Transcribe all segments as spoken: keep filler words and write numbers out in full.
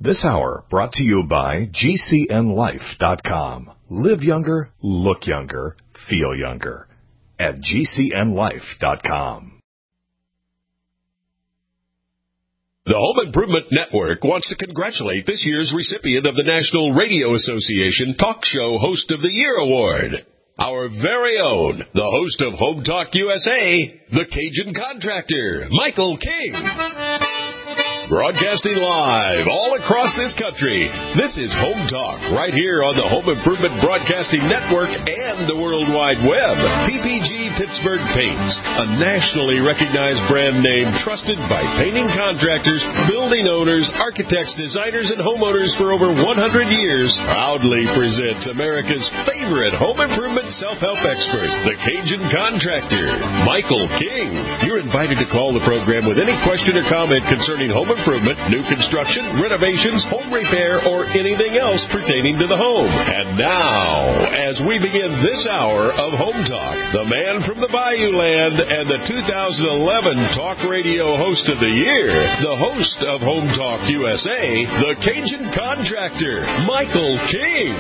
This hour brought to you by G C N life dot com. Live younger, look younger, feel younger at G C N life dot com. The Home Improvement Network wants to congratulate this year's recipient of the National Radio Association Talk Show Host of the Year Award. Our very own, the host of Home Talk U S A, the Cajun Contractor, Michael King. Broadcasting live all across this country, this is Home Talk right here on the Home Improvement Broadcasting Network and the World Wide Web. P P G Pittsburgh Paints, a nationally recognized brand name trusted by painting contractors, building owners, architects, designers, and homeowners for over one hundred years, proudly presents America's favorite home improvement self-help expert, the Cajun Contractor, Michael King. You're invited to call the program with any question or comment concerning home improvement, new construction, renovations, home repair, or anything else pertaining to the home. And now, as we begin this hour of Home Talk, the man from the Bayou Land and the two thousand eleven Talk Radio Host of the Year, the host of Home Talk U S A, the Cajun Contractor, Michael King.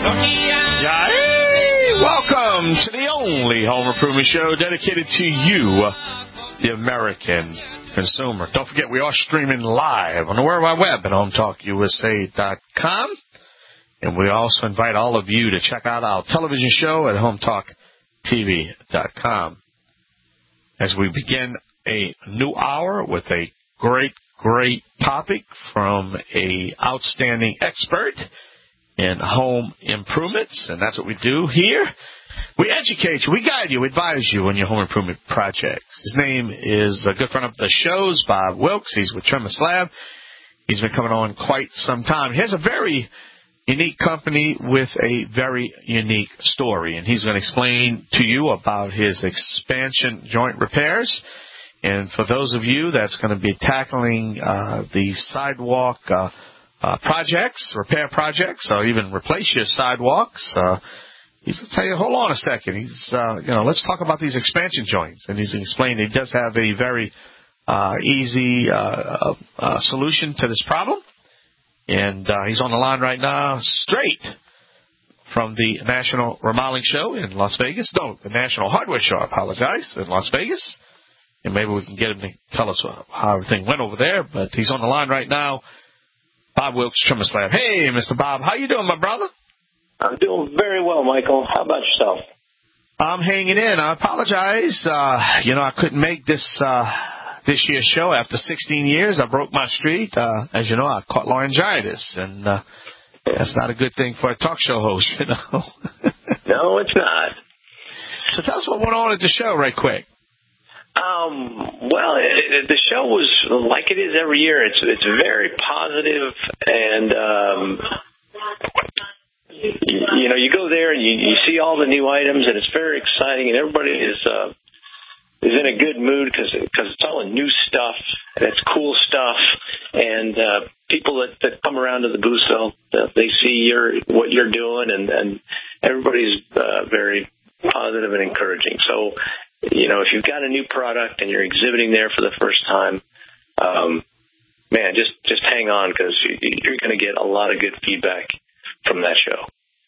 Yay! Welcome to the only home improvement show dedicated to you, the American consumer. Don't forget, we are streaming live on the World Wide Web at home talk U S A dot com. And we also invite all of you to check out our television show at home talk T V dot com. As we begin a new hour with a great, great topic from a outstanding expert in home improvements, and that's what we do here. We educate you, we guide you, we advise you on your home improvement projects. His name is a good friend of the show's Bob Wilkes. He's with Trim a Slab. He's been coming on quite some time. He has a very unique company with a very unique story, and he's going to explain to you about his expansion joint repairs. And for those of you that's going to be tackling uh, the sidewalk uh, uh, projects, repair projects, or even replace your sidewalks, uh, he's going to tell you, hold on a second. He's, uh, you know, let's talk about these expansion joints. And he's explained he does have a very uh, easy uh, uh, solution to this problem. And uh, he's on the line right now, straight from the National Remodeling Show in Las Vegas. No, the National Hardware Show, I apologize, in Las Vegas. And maybe we can get him to tell us how everything went over there. But he's on the line right now. Bob Wilkes, Trim a Slab. Hey, Mister Bob, how you doing, my brother? I'm doing very well, Michael. How about yourself? I'm hanging in. I apologize. Uh, you know, I couldn't make this uh, this year's show after sixteen years. I broke my streak. Uh, as you know, I caught laryngitis, and uh, that's not a good thing for a talk show host, you know. No, it's not. So tell us what went on at the show right quick. Um, well, it, it, the show was like it is every year. It's it's very positive, and um, you, you know, you go there and you, you see all the new items, and it's very exciting, and everybody is uh, is in a good mood because because it's all new stuff and it's cool stuff, and uh, people that, that come around to the booth, they'll, they see your what you're doing, and, and everybody's uh, very positive and encouraging. So, you know, if you've got a new product and you're exhibiting there for the first time, um, man, just, just hang on because you're going to get a lot of good feedback from that show.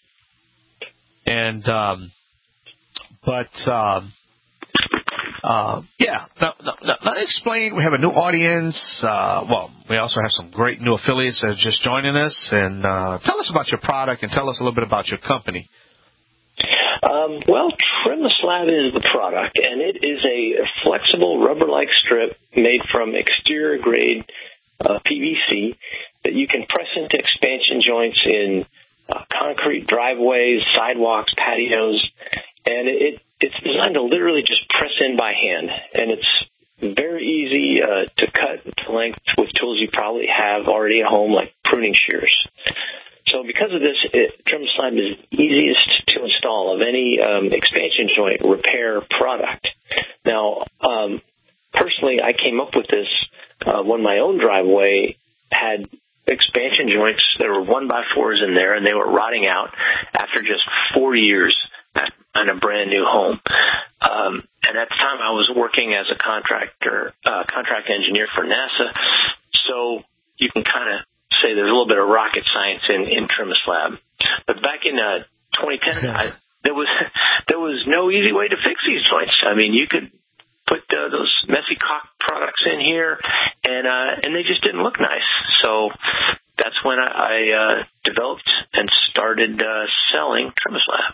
And, um, but, um, uh, yeah, now, now, now, let me explain. We have a new audience. Uh, well, we also have some great new affiliates that are just joining us. And uh, tell us about your product and tell us a little bit about your company. Um, well, Trim a Slab is the product, and it is a flexible rubber-like strip made from exterior-grade uh, P V C that you can press into expansion joints in uh, concrete driveways, sidewalks, patios, and it, it's designed to literally just press in by hand, and it's very easy uh, to cut to length with tools you probably have already at home, like pruning shears. So because of this, it, Trim a Slab is easiest to install of any um, expansion joint repair product. Now, um, personally, I came up with this uh, when my own driveway had expansion joints. There were one by fours in there, and they were rotting out after just four years on a brand new home. Um, and at the time, I was working as a contractor, uh, contract engineer for NASA. So you can kind of say there's a little bit of rocket science in, in TrimSlab. But back in uh, twenty ten, I, there was there was no easy way to fix these joints. I mean, you could put uh, those messy caulk products in here, and uh, and they just didn't look nice. So that's when I, I uh, developed and started uh, selling TrimSlab.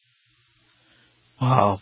Wow.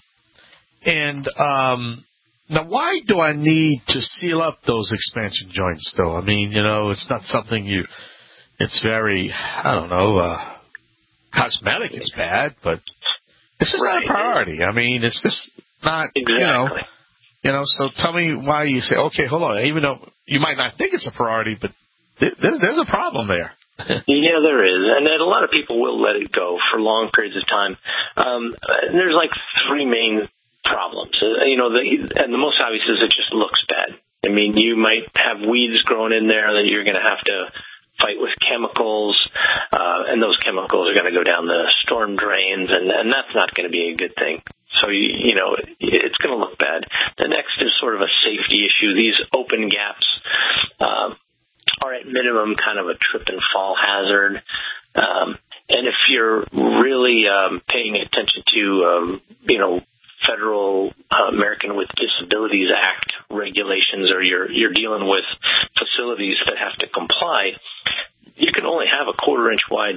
And um, now, why do I need to seal up those expansion joints, though? I mean, you know, it's not something you, it's very, I don't know, uh, cosmetic is bad, but it's just right. not a priority. I mean, it's just not, exactly. you know, you know, so tell me why you say, okay, hold on, even though you might not think it's a priority, but th- th- there's a problem there. Yeah, there is, and then a lot of people will let it go for long periods of time. Um, there's like three main problems. Uh, you know, the, and the most obvious is it just looks bad. I mean, you might have weeds growing in there that you're going to have to fight with chemicals, uh, and those chemicals are going to go down the storm drains, and, and that's not going to be a good thing. So, you, you know, it's going to look bad. The next is sort of a safety issue. These open gaps um, are at minimum kind of a trip and fall hazard. Um, and if you're really um, paying attention to, um, you know, Federal uh, American with Disabilities Act regulations, or you're you're dealing with facilities that have to comply, you can only have a quarter inch wide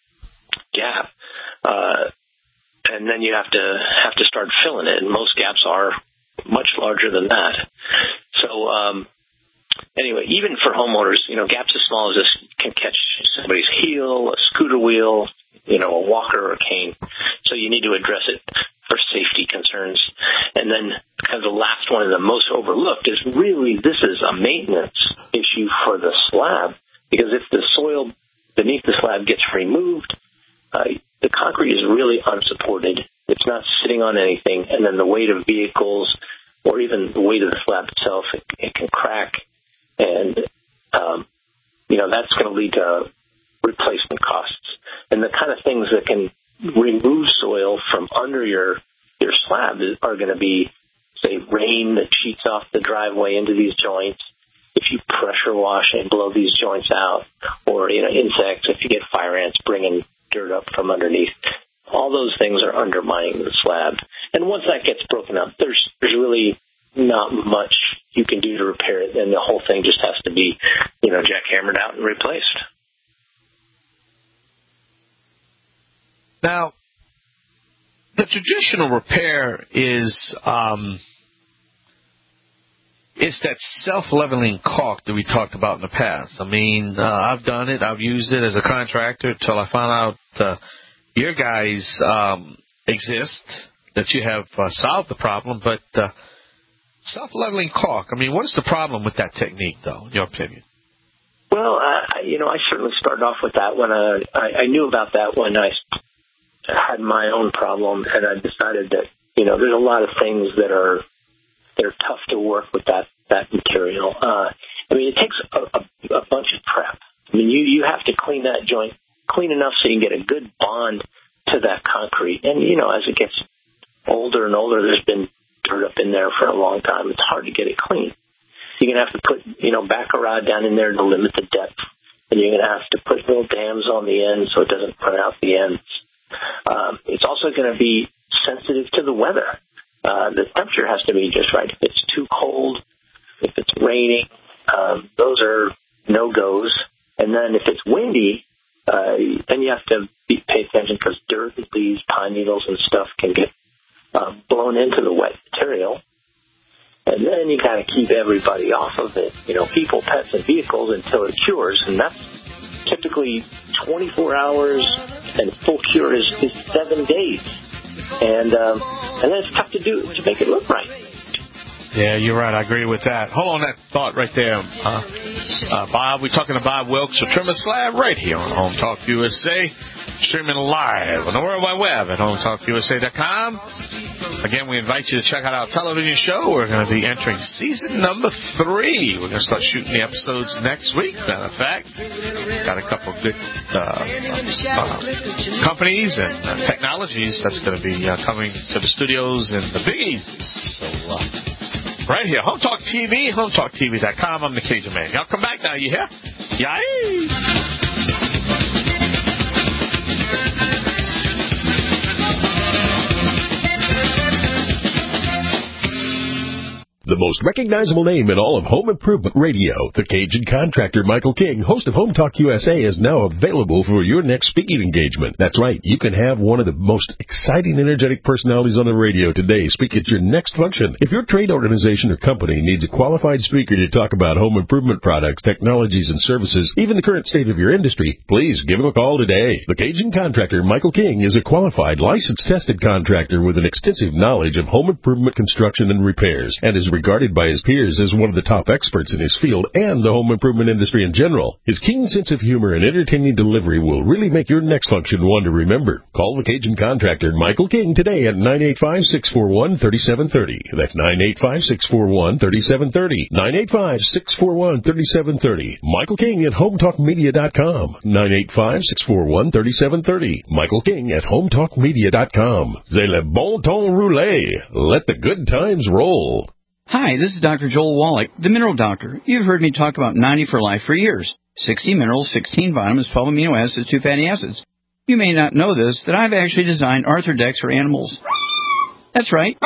gap, uh, and then you have to have to start filling it. And most gaps are much larger than that. So um, anyway, even for homeowners, you know, gaps as small as this can catch somebody's heel, a scooter wheel, you know, a walker or a cane. So you need to address it for safety concerns. And then kind of the last one and the most overlooked is really this is a maintenance issue for the slab, because if the soil beneath the slab gets removed, uh, the concrete is really unsupported. It's not sitting on anything, and then the weight of vehicles or even the weight of the slab itself, it, it can crack, and um, you know, that's going to lead to replacement costs. And the kind of things that can remove soil from under your your slab are going to be, say, rain that cheats off the driveway into these joints. If you pressure wash and blow these joints out, or, you know, insects, if you get fire ants bringing dirt up from underneath, all those things are undermining the slab. And once that gets broken up, there's there's really not much you can do to repair it, and the whole thing just has to be, you know, jackhammered out and replaced. Now, the traditional repair is um, it's that self-leveling caulk that we talked about in the past. I mean, uh, I've done it. I've used it as a contractor until I found out uh, your guys um, exist, that you have uh, solved the problem. But uh, self-leveling caulk, I mean, what is the problem with that technique, though, in your opinion? Well, uh, you know, I certainly started off with that when uh, I, I knew about that when I had my own problem, and I decided that, you know, there's a lot of things that are that are tough to work with that that material. Uh, I mean, it takes a, a, a bunch of prep. I mean, you you have to clean that joint clean enough so you can get a good bond to that concrete. And, you know, as it gets older and older, there's been dirt up in there for a long time. It's hard to get it clean. You're going to have to put, you know, back a rod down in there to limit the depth. And you're going to have to put little dams on the ends so it doesn't run out the ends. Um, it's also going to be sensitive to the weather. Uh, the temperature has to be just right. If it's too cold, if it's raining, um, those are no-goes. And then if it's windy, uh, then you have to be, pay attention, because dirt, leaves, pine needles, and stuff can get uh, blown into the wet material. And then you kind of keep everybody off of it, you know, people, pets, and vehicles until it cures. And that's typically twenty-four hours, and full cure is, is seven days. And um, and then it's tough to do to make it look right. Yeah, you're right. I agree with that. Hold on that thought right there, uh, uh, Bob. We're talking to Bob Wilkes of TrimSlab right here on Home Talk U S A, streaming live on the World Wide Web at home talk u s a dot com. Again, we invite you to check out our television show. We're going to be entering season number three. We're going to start shooting the episodes next week. Matter of fact, got a couple of good uh, uh, companies and uh, technologies that's going to be uh, coming to the studios in the Big Easy. So, uh, right here, Home Talk T V, home talk t v dot com. I'm the Cajun Man. Y'all come back now, you hear? Yay! recognizable name in all of home improvement radio. The Cajun Contractor Michael King, host of Home Talk U S A, is now available for your next speaking engagement. That's right, you can have one of the most exciting, energetic personalities on the radio today speak at your next function. If your trade organization or company needs a qualified speaker to talk about home improvement products, technologies, and services, even the current state of your industry, please give him a call today. The Cajun Contractor Michael King is a qualified, licensed, tested contractor with an extensive knowledge of home improvement construction and repairs, and is regarded by his peers as one of the top experts in his field and the home improvement industry in general. His keen sense of humor and entertaining delivery will really make your next function one to remember. Call the Cajun Contractor Michael King today at nine eight five, six four one, three seven three zero. That's nine eight five, six four one, three seven three zero. nine eight five, six four one, three seven three zero. Michael King at home talk media dot com. nine eight five, six four one, three seven three zero. Michael King at home talk media dot com. C'est le bon ton roulé. Let the good times roll. Hi, this is Doctor Joel Wallach, the Mineral Doctor. You've heard me talk about ninety for Life for years. sixty minerals, sixteen vitamins, twelve amino acids, two fatty acids. You may not know this, that I've actually designed Arthrodex for animals. That's right.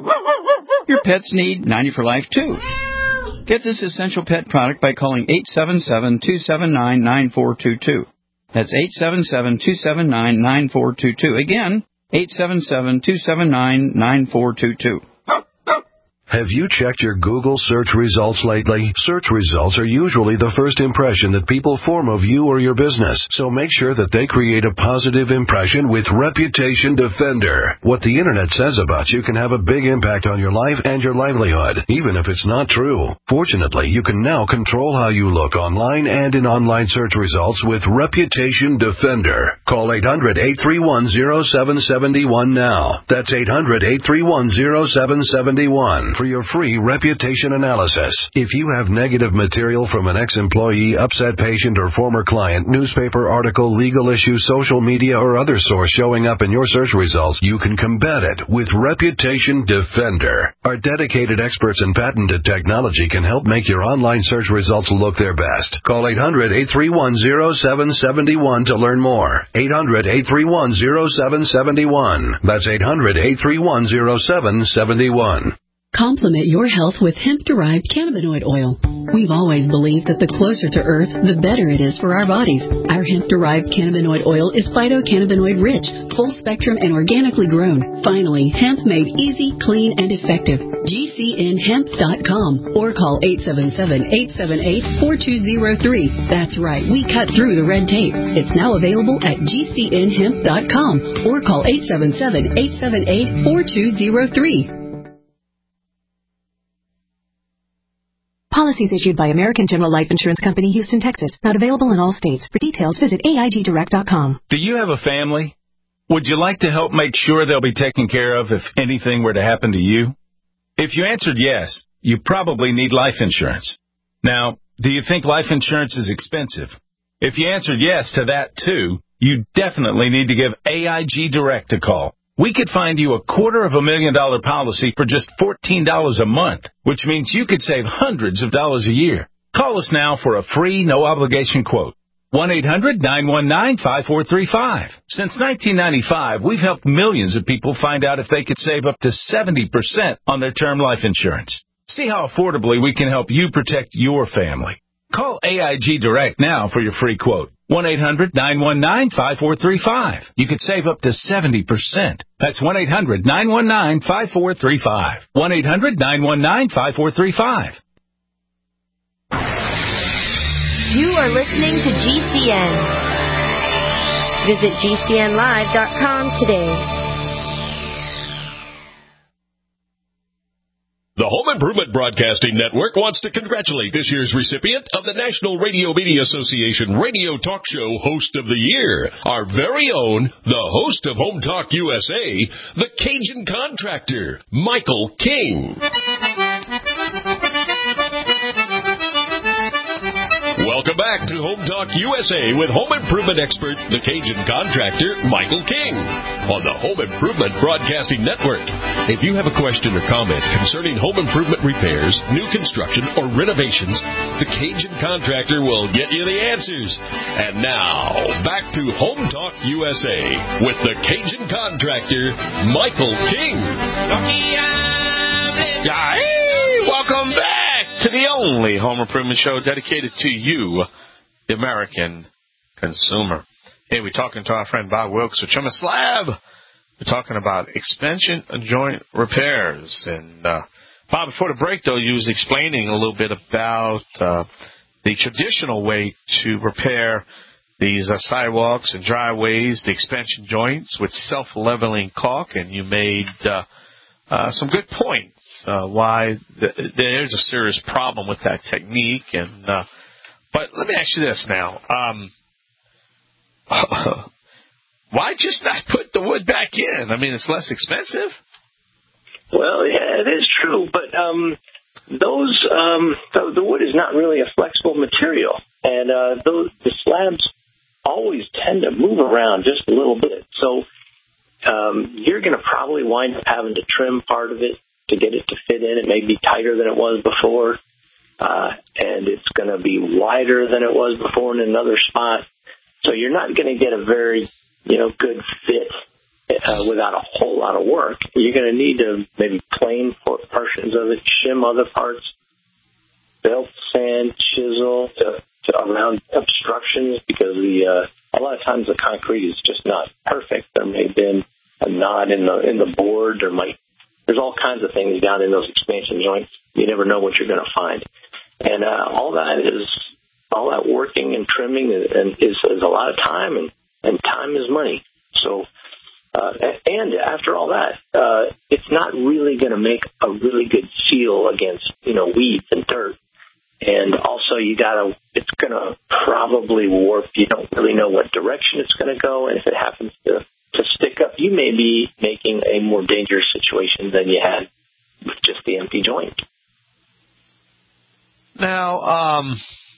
Your pets need ninety for Life, too. Get this essential pet product by calling eight seven seven, two seven nine, nine four two two. That's eight seven seven, two seven nine, nine four two two. Again, eight seven seven, two seven nine, nine four two two. Have you checked your Google search results lately? Search results are usually the first impression that people form of you or your business, so make sure that they create a positive impression with Reputation Defender. What the Internet says about you can have a big impact on your life and your livelihood, even if it's not true. Fortunately, you can now control how you look online and in online search results with Reputation Defender. Call eight hundred, eight three one, zero seven seven one now. That's eight hundred, eight three one, zero seven seven one. For your free reputation analysis. If you have negative material from an ex-employee, upset patient, or former client, newspaper article, legal issue, social media, or other source showing up in your search results, you can combat it with Reputation Defender. Our dedicated experts in patented technology can help make your online search results look their best. Call eight hundred, eight three one, zero seven seven one to learn more. eight hundred, eight three one, zero seven seven one. That's eight hundred, eight three one, zero seven seven one. Complement your health with hemp-derived cannabinoid oil. We've always believed that the closer to Earth, the better it is for our bodies. Our hemp-derived cannabinoid oil is phytocannabinoid-rich, full-spectrum, and organically grown. Finally, hemp made easy, clean, and effective. G C N hemp dot com or call eight seven seven, eight seven eight, four two zero three. That's right, we cut through the red tape. It's now available at G C N hemp dot com or call eight seven seven, eight seven eight, four two zero three. Policies issued by American General Life Insurance Company, Houston, Texas. Not available in all states. For details, visit A I G direct dot com. Do you have a family? Would you like to help make sure they'll be taken care of if anything were to happen to you? If you answered yes, you probably need life insurance. Now, do you think life insurance is expensive? If you answered yes to that, too, you definitely need to give A I G Direct a call. We could find you a quarter of a million dollar policy for just fourteen dollars a month, which means you could save hundreds of dollars a year. Call us now for a free, no-obligation quote. one eight hundred, nine one nine, five four three five. Since nineteen ninety-five, we've helped millions of people find out if they could save up to seventy percent on their term life insurance. See how affordably we can help you protect your family. Call A I G Direct now for your free quote. one eight hundred, nine one nine, five four three five. You could save up to seventy percent. That's one eight hundred, nine one nine, five four three five. one eight hundred, nine one nine, five four three five. You are listening to G C N. Visit G C N live dot com today. The Home Improvement Broadcasting Network wants to congratulate this year's recipient of the National Radio Media Association Radio Talk Show Host of the Year, our very own, the host of Home Talk U S A, the Cajun Contractor, Michael King. Welcome back to Home Talk U S A with home improvement expert, the Cajun Contractor, Michael King, on the Home Improvement Broadcasting Network. If you have a question or comment concerning home improvement repairs, new construction, or renovations, the Cajun Contractor will get you the answers. And now, back to Home Talk U S A with the Cajun Contractor, Michael King. Yeah, hey, welcome back to the only home improvement show dedicated to you, the American consumer. Hey, we're talking to our friend Bob Wilkes with Trim a Slab. We're talking about expansion joint repairs. And, uh, Bob, before the break, though, you was explaining a little bit about uh, the traditional way to repair these uh, sidewalks and driveways, the expansion joints with self-leveling caulk, and you made uh, uh, some good points uh, why th- there's a serious problem with that technique. And uh, but let me ask you this now. Um, why just not put the wood back in? I mean, it's less expensive. Well, yeah, it is true, but um, those um, the, the wood is not really a flexible material, and uh, those the slabs always tend to move around just a little bit. So um, you're going to probably wind up having to trim part of it to get it to fit in. It may be tighter than it was before, uh, and it's going to be wider than it was before in another spot. So you're not going to get a very, you know, good fit uh, without a whole lot of work. You're going to need to maybe plane portions of it, shim other parts, belt sand, chisel to, to around obstructions, because the uh, a lot of times the concrete is just not perfect. There may have been a knot in the in the board. There might there's all kinds of things down in those expansion joints. You never know what you're going to find, and uh, all that is. All that working and trimming is, is, is a lot of time, and, and time is money. So, uh, and after all that, uh, it's not really going to make a really good seal against, you know, weeds and dirt. And also, you gotta, it's going to probably warp. You don't really know what direction it's going to go, and if it happens to, to stick up, you may be making a more dangerous situation than you had with just the empty joint. Now, um.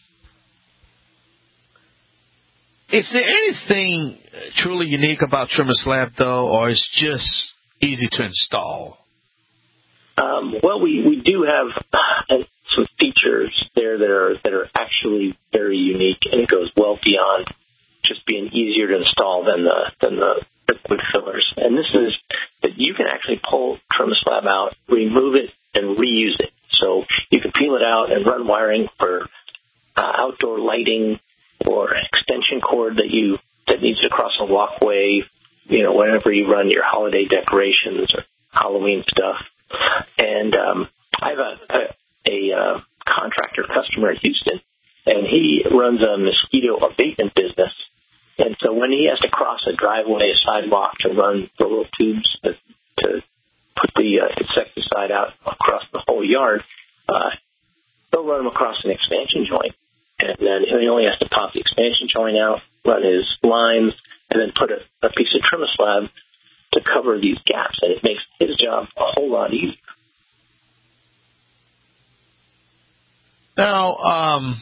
Is there anything truly unique about Trim a Slab, though, or is it just easy to install? Um, well, we, we do have uh, some features there that are that are actually very unique, and it goes well beyond just being easier to install than the than the liquid fillers. And this is that you can actually pull Trim a Slab out, remove it, and reuse it. So you can peel it out and run wiring for uh, outdoor lighting, or an extension cord that you that needs to cross a walkway, you know, whenever you run your holiday decorations or Halloween stuff. And um, I have a, a, a uh, contractor customer in Houston, and he runs a mosquito abatement business. And so when he has to cross a driveway, a sidewalk to run the little tubes to, to put the uh, insecticide out across the whole yard, uh, they'll run them across an expansion joint. And then he only has to pop the expansion joint out, run his lines, and then put a, a piece of Trim a Slab to cover these gaps. And it makes his job a whole lot easier. Now, um,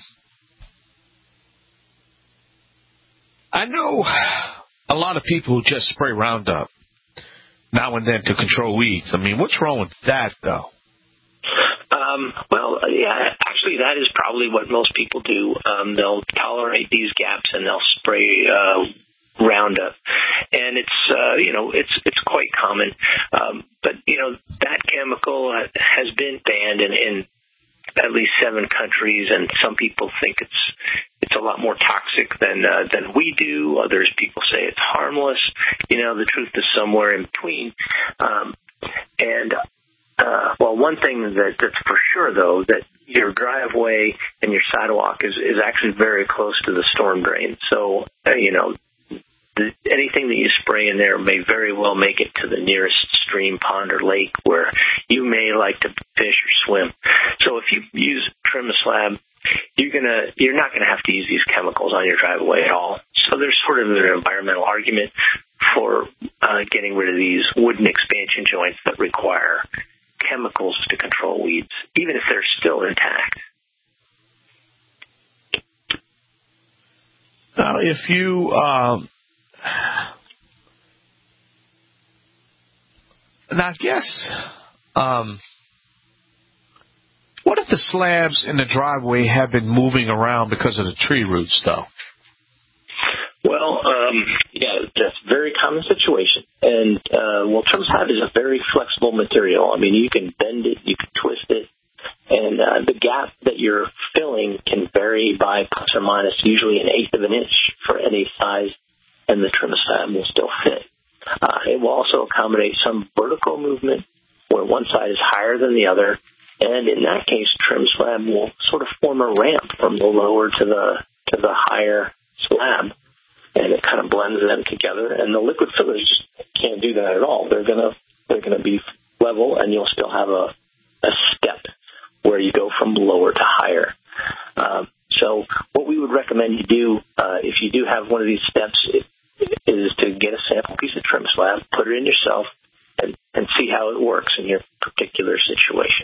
I know a lot of people just spray Roundup now and then to control weeds. I mean, what's wrong with that, though? Um, well, yeah, actually, that is probably what most people do. Um, they'll tolerate these gaps and they'll spray uh, Roundup, and it's uh, you know it's it's quite common. Um, but you know that chemical has been banned in, in at least seven countries, and some people think it's it's a lot more toxic than uh, than we do. Others people say it's harmless. You know, the truth is somewhere in between. Um, and Uh, well, one thing that, that's for sure, though, that your driveway and your sidewalk is, is actually very close to the storm drain. So, uh, you know, the, anything that you spray in there may very well make it to the nearest stream, pond, or lake where you may like to fish or swim. So if you use Trim a Slab, you're gonna you're not gonna have to use these chemicals on your driveway at all. So there's sort of an environmental argument for uh, getting rid of these wooden expansion joints that require chemicals to control weeds, even if they're still intact. Now, if you um, now, I guess, um, what if the slabs in the driveway have been moving around because of the tree roots, though? Well, um, yeah, that's a very common situation. And, uh, well, Trim a Slab is a very flexible material. I mean, you can bend it, you can twist it, And uh, the gap that you're filling can vary by plus or minus usually an eighth of an inch for any size, and the trim slab will still fit. Uh, it will also accommodate some vertical movement where one side is higher than the other, and in that case, trim slab will sort of form a ramp from the lower to the to the higher slab, and it kind of blends them together. And the liquid fillers just can't do that at all. They're gonna they're gonna be level, and you'll still have a a step where you go from lower to higher. Um, so what we would recommend you do uh, if you do have one of these steps is to get a sample piece of trim slab, put it in yourself, and, and see how it works in your particular situation.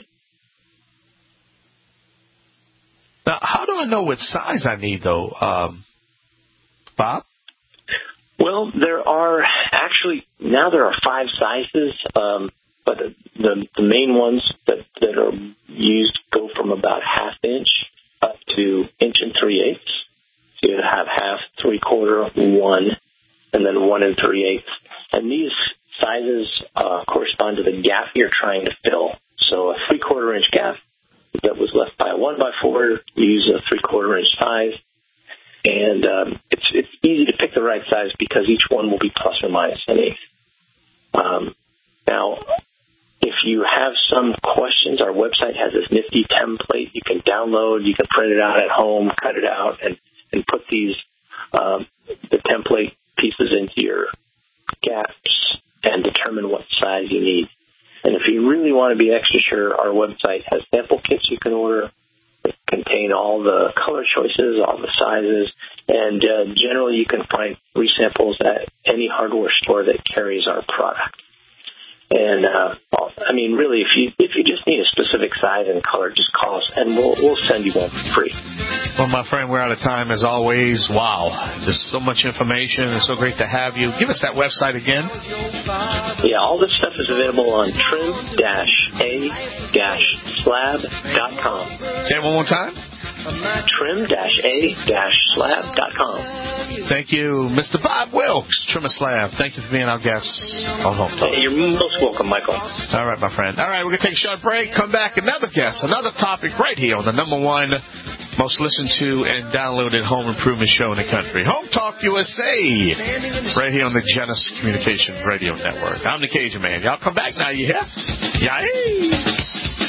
Now, how do I know what size I need, though, um, Bob? Well, there are actually, now there are five sizes, um, but the, the main ones that, that are used go from about half inch up to inch and three eighths. So you have half, three quarter, one, and then one and three eighths. And these sizes uh, correspond to the gap you're trying to fill. So a three quarter inch gap that was left by a one by four, you use a three quarter inch size. And um, it's it's easy to pick the right size because each one will be plus or minus an eighth. Um, now, if you have some questions, our website has this nifty template you can download. You can print it out at home, cut it out, and, and put these um, the template pieces into your gaps and determine what size you need. And if you really want to be extra sure, our website has sample kits you can order that contain all the color choices, all the sizes, and uh, generally you can find free samples at any hardware store that carries our product. And uh, I mean, really, if you if you just need a specific size and color, just call us, and we'll we'll send you one for free. Well, my friend, we're out of time as always. Wow, there's so much information. It's so great to have you. Give us that website again. Yeah, all this stuff is available on trim dash a dash slab dot com. Say it one more time. trim dash a dash slab dot com. Thank you, Mister Bob Wilkes, Trim a Slab. Thank you for being our guest on Home Talk. Hey, you're most welcome, Michael. All right, my friend. All right, we're going to take a short break. Come back, another guest, another topic right here on the number one most listened to and downloaded home improvement show in the country, Home Talk U S A, right here on the Genesis Communications Radio Network. I'm the Cajun Man. Y'all come back now, you hear? Yay!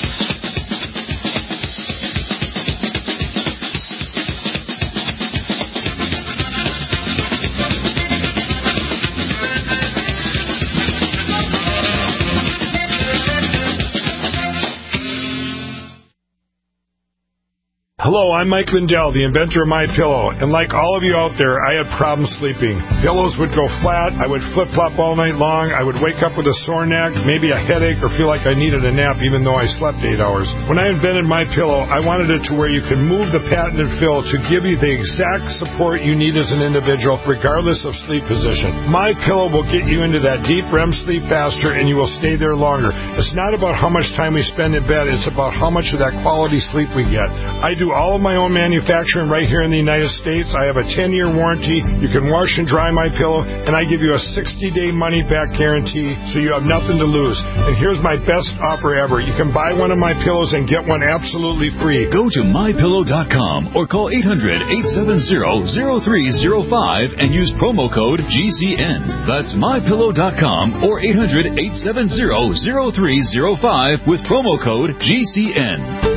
Hello, I'm Mike Lindell, the inventor of MyPillow, and like all of you out there, I had problems sleeping. Pillows would go flat, I would flip-flop all night long, I would wake up with a sore neck, maybe a headache, or feel like I needed a nap even though I slept eight hours. When I invented MyPillow, I wanted it to where you could move the patented fill to give you the exact support you need as an individual, regardless of sleep position. MyPillow will get you into that deep R E M sleep faster, and you will stay there longer. It's not about how much time we spend in bed, it's about how much of that quality sleep we get. I do all of my own manufacturing right here in the United States. I have a ten-year warranty. You can wash and dry my pillow, and I give you a sixty-day money-back guarantee, so you have nothing to lose. And here's my best offer ever. You can buy one of my pillows and get one absolutely free. Go to my pillow dot com or call eight hundred, eight seven zero, zero three zero five and use promo code G C N. That's my pillow dot com or eight hundred, eight seven zero, zero three zero five with promo code G C N.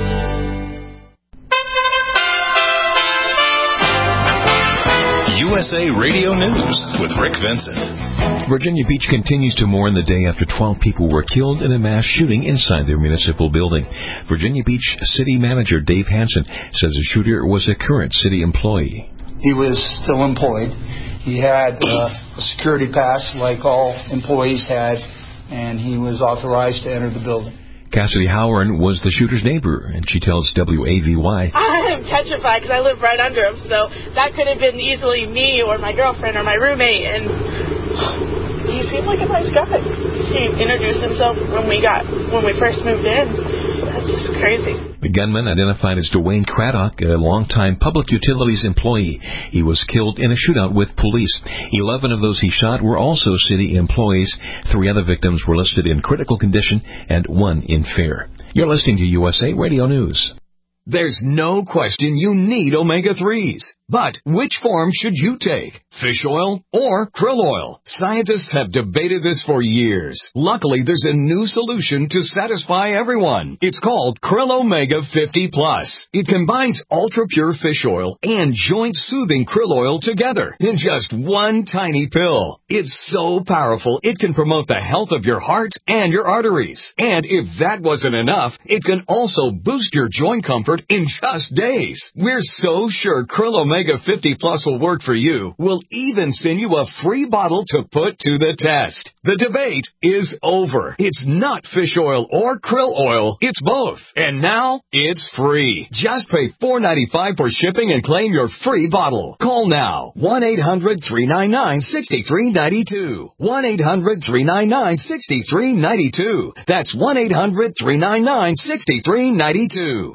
U S A Radio News with Rick Vincent. Virginia Beach continues to mourn the day after twelve people were killed in a mass shooting inside their municipal building. Virginia Beach City Manager Dave Hansen says the shooter was a current city employee. He was still employed. He had uh, a security pass like all employees had, and he was authorized to enter the building. Cassidy Howard was the shooter's neighbor, and she tells W A V Y. I am petrified because I live right under him, so that could have been easily me or my girlfriend or my roommate, and he seemed like a nice guy. He introduced himself when we got when we first moved in. That's just crazy. The gunman, identified as Dwayne Craddock, a longtime public utilities employee. He was killed in a shootout with police. Eleven of those he shot were also city employees. Three other victims were listed in critical condition and one in fair. You're listening to U S A Radio News. There's no question you need omega threes. But which form should you take? Fish oil or krill oil? Scientists have debated this for years. Luckily, there's a new solution to satisfy everyone. It's called Krill Omega fifty plus. It combines ultra-pure fish oil and joint-soothing krill oil together in just one tiny pill. It's so powerful, it can promote the health of your heart and your arteries. And if that wasn't enough, it can also boost your joint comfort in just days. We're so sure Krill Omega fifty plus will work for you. We'll even send you a free bottle to put to the test. The debate is over. It's not fish oil or krill oil. It's both. And now it's free. Just pay four dollars and ninety-five cents for shipping and claim your free bottle. Call now. one eight hundred three nine nine six three nine two. one eight hundred three nine nine six three nine two. That's one eight hundred three nine nine six three nine two.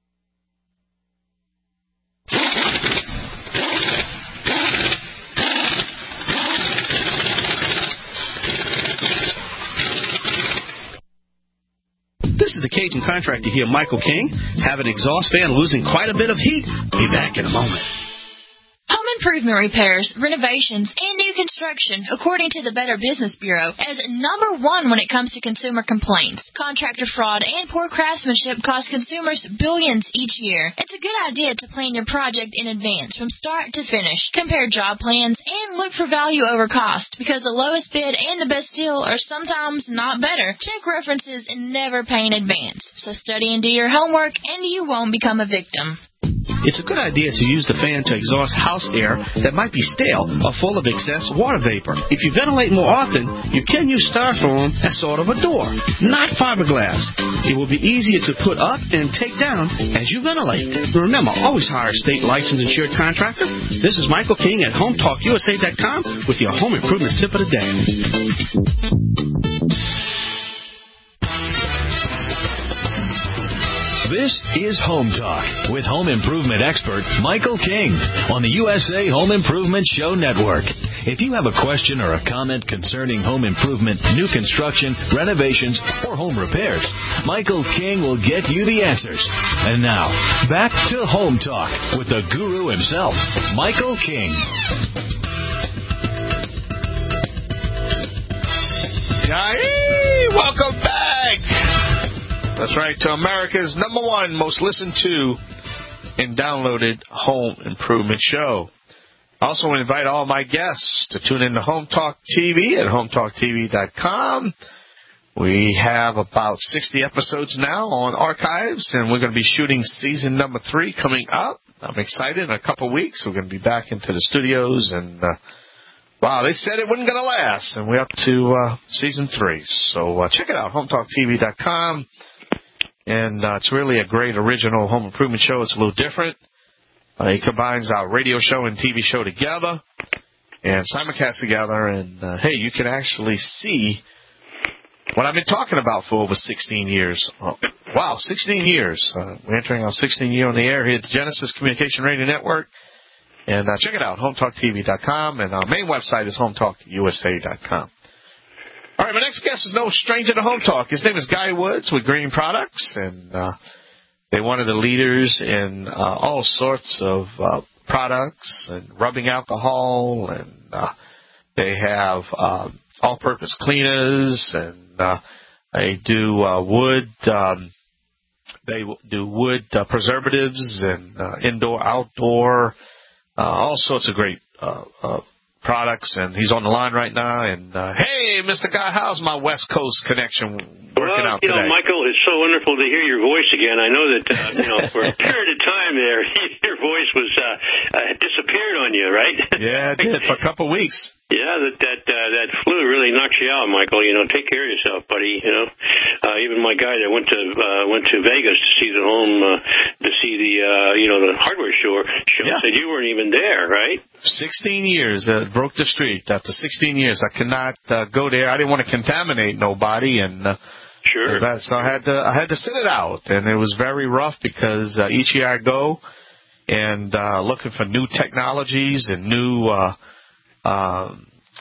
This is the Cajun Contractor here, Michael King. Have an exhaust fan losing quite a bit of heat? Be back in a moment. Home improvement repairs, renovations, and new construction, according to the Better Business Bureau, is number one when it comes to consumer complaints. Contractor fraud and poor craftsmanship cost consumers billions each year. It's a good idea to plan your project in advance from start to finish. Compare job plans and look for value over cost, because the lowest bid and the best deal are sometimes not better. Check references and never pay in advance. So study and do your homework, and you won't become a victim. It's a good idea to use the fan to exhaust house air that might be stale or full of excess water vapor. If you ventilate more often, you can use styrofoam as sort of a door, not fiberglass. It will be easier to put up and take down as you ventilate. Remember, always hire a state licensed insured contractor. This is Michael King at home talk U S A dot com with your home improvement tip of the day. This is Home Talk with home improvement expert Michael King on the U S A Home Improvement Show Network. If you have a question or a comment concerning home improvement, new construction, renovations, or home repairs, Michael King will get you the answers. And now, back to Home Talk with the guru himself, Michael King. Yay! Welcome back! That's right, to America's number one most listened to and downloaded home improvement show. I also want to invite all my guests to tune in to Home Talk T V at home talk t v dot com. We have about sixty episodes now on archives, and we're going to be shooting season number three coming up. I'm excited. In a couple of weeks, we're going to be back into the studios, and uh, wow, they said it wasn't going to last, and we're up to uh, season three. So uh, check it out, home talk t v dot com. And uh, it's really a great original home improvement show. It's a little different. Uh, it combines our radio show and T V show together and simulcast together. And, uh, hey, you can actually see what I've been talking about for over sixteen years. Oh, wow, sixteen years. Uh, we're entering our sixteenth year on the air here at the Genesis Communication Radio Network. And uh, check it out, home talk t v dot com. And our main website is home talk u s a dot com. All right, my next guest is no stranger to Home Talk. His name is Guy Woods with Green Products, and uh, they're one of the leaders in uh, all sorts of uh, products and rubbing alcohol, and uh, they have uh, all-purpose cleaners, and uh, they do uh, wood. Um, they do wood uh, preservatives and uh, indoor, outdoor, uh, all sorts of great uh, uh products, and he's on the line right now. And uh, hey, Mister Guy, how's my West Coast connection working well, out you today? know, Michael, it's so wonderful to hear your voice again. I know that uh, you know for a period of time there, your voice was uh, uh, disappeared on you, right? Yeah, it did for a couple of weeks. Yeah, that that uh, that flu really knocks you out, Michael. You know, take care of yourself, buddy. You know, uh, even my guy that went to uh, went to Vegas to see the home uh, to see the uh, you know the hardware store show yeah. said you weren't even there, right? Sixteen years, uh, broke the street. After sixteen years, I could not uh, go there. I didn't want to contaminate nobody, and uh, sure. So, that, so I had to I had to sit it out, and it was very rough because uh, each year I go and uh, looking for new technologies and new. Uh, Uh,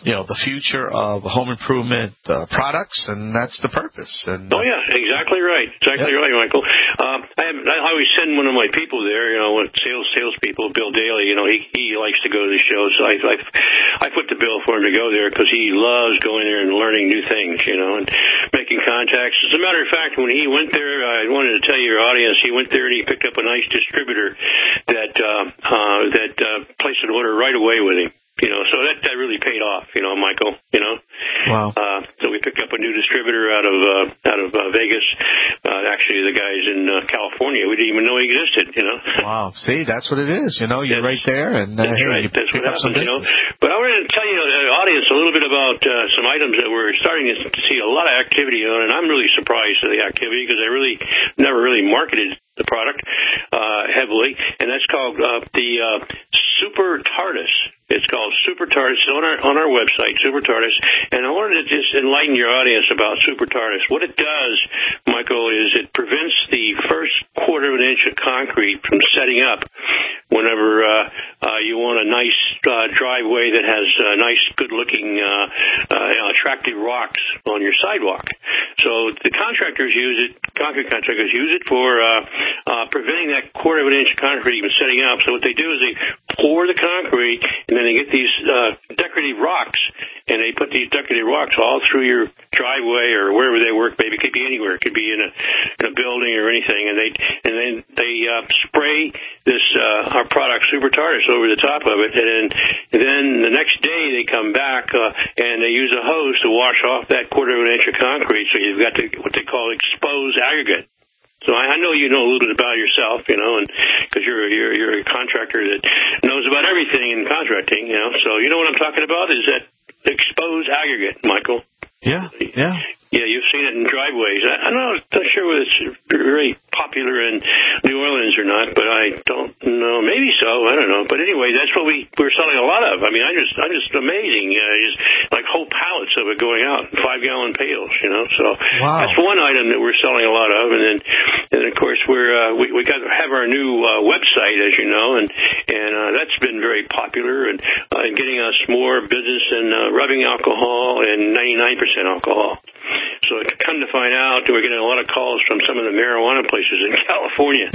you know, the future of home improvement uh, products, and that's the purpose. And oh yeah, exactly right, exactly yeah. right, Michael. Um, I, have, I always send one of my people there, you know, sales salespeople, Bill Daly. You know, he he likes to go to the shows, so I I, I put the bill for him to go there because he loves going there and learning new things, you know, and making contacts. As a matter of fact, when he went there, I wanted to tell your audience, he went there and he picked up a nice distributor that uh, uh, that uh, placed an order right away with him. You know, so that, that really paid off, you know, Michael, you know. Wow. Uh, so we picked up a new distributor out of, uh, out of, uh, Vegas. Uh, actually the guys in, uh, California, we didn't even know he existed, you know. Wow. See, that's what it is, you know, you're that's, right there and, uh, that's hey, right. you that's pick what up some happens, you know. business. But I wanted to tell you, the audience a little bit about, uh, some items that we're starting to see a lot of activity on, and I'm really surprised at the activity because I really, never really marketed the product, uh, heavily, and that's called, uh, the, uh, Super TARDIS. It's called Super TARDIS. It's on our on our website, Super TARDIS. And I wanted to just enlighten your audience about Super TARDIS. What it does, Michael, is it prevents the first quarter of an inch of concrete from setting up whenever uh, uh, you want a nice uh, driveway that has uh, nice, good-looking, uh, uh, attractive rocks on your sidewalk. So the contractors use it, concrete contractors use it for uh, uh, preventing that quarter of an inch of concrete even setting up. So what they do is they pour the concrete, and then they get these uh, decorative rocks, and they put these decorative rocks all through your driveway or wherever they work. Maybe it could be anywhere. It could be in a, in a building or anything. And they and then they uh, spray this uh, our product Super TARDIS over the top of it, and then, and then the next day they come back uh, and they use a hose to wash off that quarter of an inch of concrete. So you've got the, what they call exposed aggregate. So I, I know you know a little bit about yourself, you know, and because you're you're you're a contractor that knows about everything in contracting, you know. So you know what I'm talking about is that exposed aggregate, Michael. Yeah, yeah. Yeah, you've seen it in driveways. I, I'm not sure whether it's very popular in New Orleans or not, but I don't know. Maybe so. I don't know. But anyway, that's what we we're selling a lot of. I mean, I just I'm just amazing. Uh, just like whole pallets of it going out in five gallon pails. You know, so wow. That's one item that we're selling a lot of. And then, and of course, we're uh, we we got to have our new uh, website, as you know, and and uh, that's been very popular and uh, getting us more business in uh, rubbing alcohol and ninety-nine percent alcohol. So come to find out, we're getting a lot of calls from some of the marijuana places in California.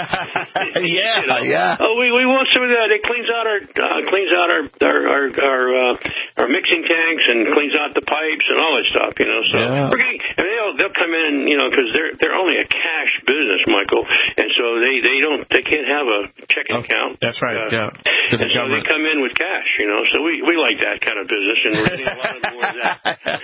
yeah, you know, yeah. Oh, we we want some of that. It cleans out our uh, cleans out our our our our, uh, our mixing tanks and cleans out the pipes and all that stuff. You know, so yeah. we're getting, and they'll they'll come in, you know, because they're they're only a cash business, Michael, and so they they don't they can't have a checking oh, account. That's right. Uh, yeah. And so they come in with cash, you know. So we we like that kind of business, and we're getting a lot of more of that.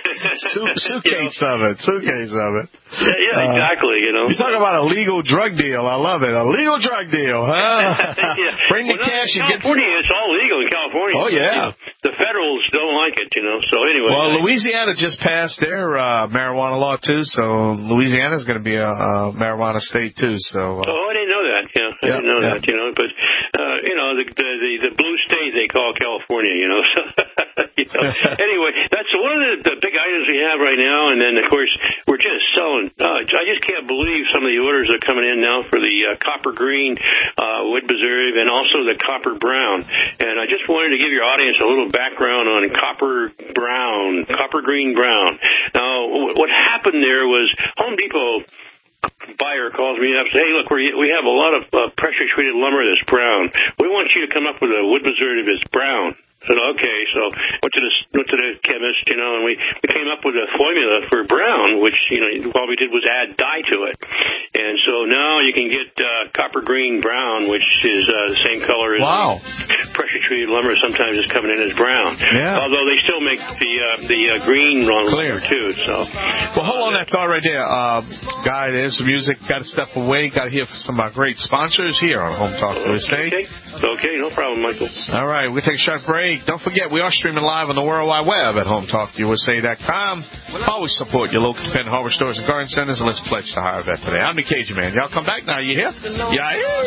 Suitcase of it. Suitcase of it. Yeah, yeah, exactly. You know, you talk about a legal drug deal. I love it. A legal drug deal, huh? yeah. Bring well, the cash in and get. California, it's all legal in California. Oh yeah. You know, the federals don't like it, you know. So anyway. Well, I, Louisiana just passed their uh, marijuana law too, so Louisiana is going to be a, a marijuana state too. So. Uh, oh, I didn't know that. Yeah, I yeah, didn't know yeah. that. You know, but uh, you know, the, the the the blue state they call California. You know. So, you know. Anyway, that's one of the, the big items we have right now, and then of course we're just selling. Uh, I just can't believe some of the orders that are coming in now for the uh, copper green uh, wood preserve and also the copper brown. And I just wanted to give your audience a little background on copper brown, copper green brown. Now, what happened there was Home Depot buyer calls me up and says, hey, look, we we have a lot of uh, pressure-treated lumber that's brown. We want you to come up with a wood preservative that's brown. I said, okay, so went to the went to the chemist, you know, and we, we came up with a formula for brown, which, you know, all we did was add dye to it. And so now you can get uh, copper green brown, which is uh, the same color as wow. pressure-treated lumber. Sometimes it's coming in as brown. Yeah. Although they still make the uh, the uh, green lumber, too. So, well, hold on that thought right there. Uh, guy, there's some music. Got to step away. Got to hear from some of our great sponsors here on Home Talk U S A. Okay. Okay, no problem, Michael. All right, we'll take a short break. Don't forget, we are streaming live on the World Wide Web at home talk U S A dot com. Always support your local dependent hardware stores and garden centers, and let's pledge to hire a vet today. I'm the Cajun Man. Y'all come back now. You here? Yeah. Oh,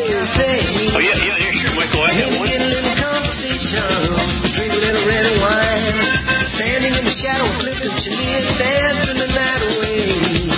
yeah, yeah, yeah, sure, Michael. I have one. Drink a little red wine, standing in the shadow of Clifton Chenier, dancing the night away.